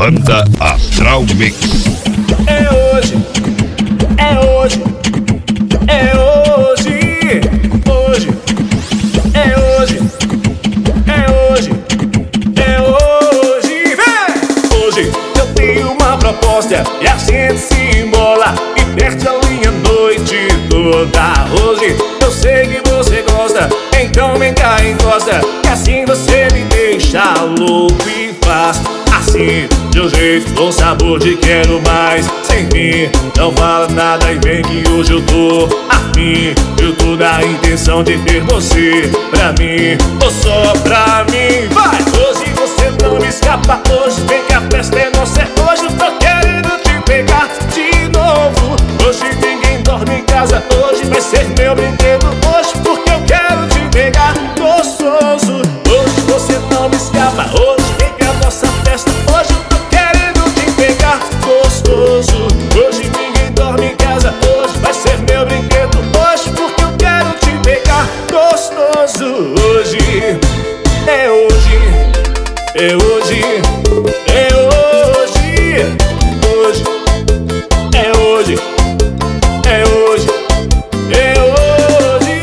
Banda Astral Mix. É hoje, é hoje, é hoje, hoje, é hoje, é hoje, é hoje, vem! Hoje eu tenho uma proposta e a gente se embola e perde a linha a noite toda. Hoje eu sei que você gosta, então vem cá, encosta, que assim você me deixa louco e faz assim, de um jeito com sabor de quero mais. Sem fim, não fala nada e vem que hoje eu tô afim. Eu tô na intenção de ter você pra mim, ou só pra mim. Vai! Hoje você não me escapa, hoje vem que a festa é nossa. Hoje eu tô querendo te pegar de novo. Hoje ninguém dorme em casa, hoje vai ser meu brinquedo. Hoje porque eu quero te pegar gostoso. Hoje você não me escapa, hoje vem que a nossa festa. Hoje eu tô querendo te pegar gostoso. Hoje ninguém dorme em casa, hoje vai ser meu brinquedo. Hoje porque eu quero te pegar gostoso. Hoje é hoje, é hoje, é hoje, hoje, é hoje, é hoje, é hoje,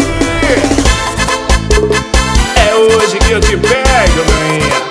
é hoje que eu te pego, rainha.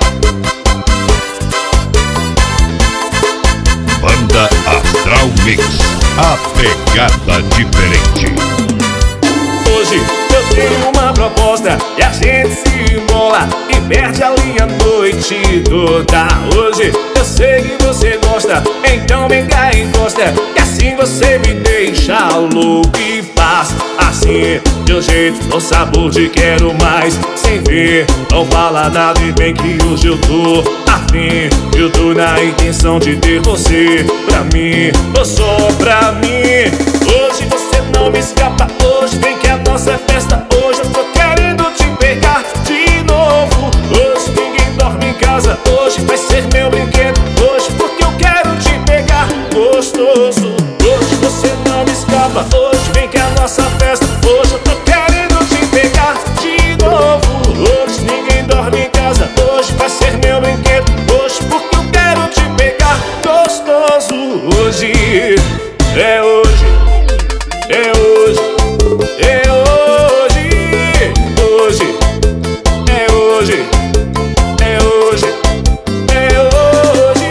Banda Astral Mix, a pegada diferente. Hoje eu tenho uma proposta e a gente se embola e perde a linha a noite toda. Hoje eu sei que você gosta, então vem cá, encosta, que assim você me deixa louco e faz assim, de um jeito com sabor de quero mais. Sem ver, não fala nada e vem que hoje eu tô afim. Eu tô na intenção de ter você pra mim, ou só pra mim. Hoje você não me escapa, hoje vem que a nossa festa. Hoje eu tô querendo te pegar de novo. Hoje ninguém dorme em casa, hoje vai ser meu brinquedo. Hoje porque eu quero te pegar gostoso. Hoje você não me escapa, hoje vem que a nossa festa. Hoje eu tô querendo te pegar de novo. Hoje ninguém dorme em casa, hoje vai ser meu brinquedo. Hoje porque eu quero te pegar gostoso. Hoje é hoje, é hoje, é hoje, hoje, é hoje, é hoje, é hoje.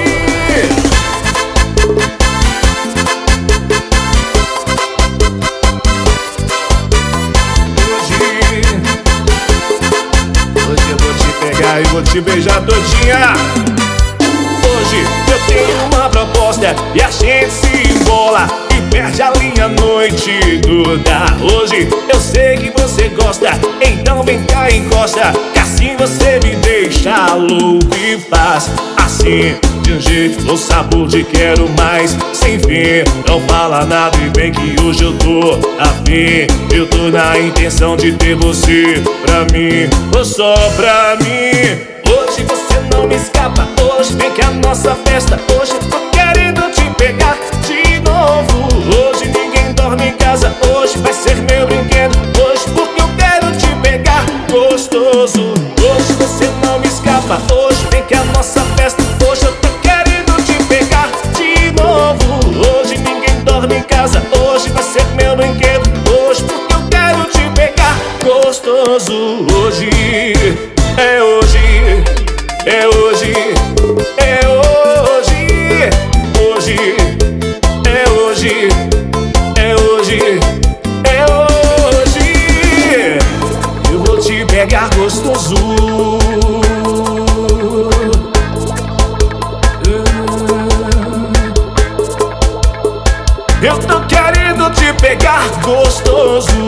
Hoje eu vou te pegar e vou te beijar todinha. Hoje eu tenho uma proposta e a gente se embola e perde a linha a noite toda. Hoje eu sei que você gosta, então vem cá, encosta, que assim você me deixa louco e faz assim, de um jeito com sabor de quero mais. Sem fim, não fala nada e vem que hoje eu tô afim. Eu tô na intenção de ter você pra mim, ou só pra mim. Hoje você não me escapa, hoje vem que a nossa festa. Hoje eu tô querendo te pegar de novo. Hoje ninguém dorme em casa, hoje vai ser meu brinquedo. Hoje porque eu quero te pegar gostoso. Hoje você não me escapa, hoje vem que a nossa festa. Hoje eu tô querendo te pegar de novo. Hoje ninguém dorme em casa, hoje vai ser meu brinquedo. Hoje porque eu quero te pegar gostoso. Hoje é hoje, é hoje, é hoje, hoje, é hoje, é hoje, é hoje. Eu vou te pegar gostoso. Eu tô querendo te pegar gostoso.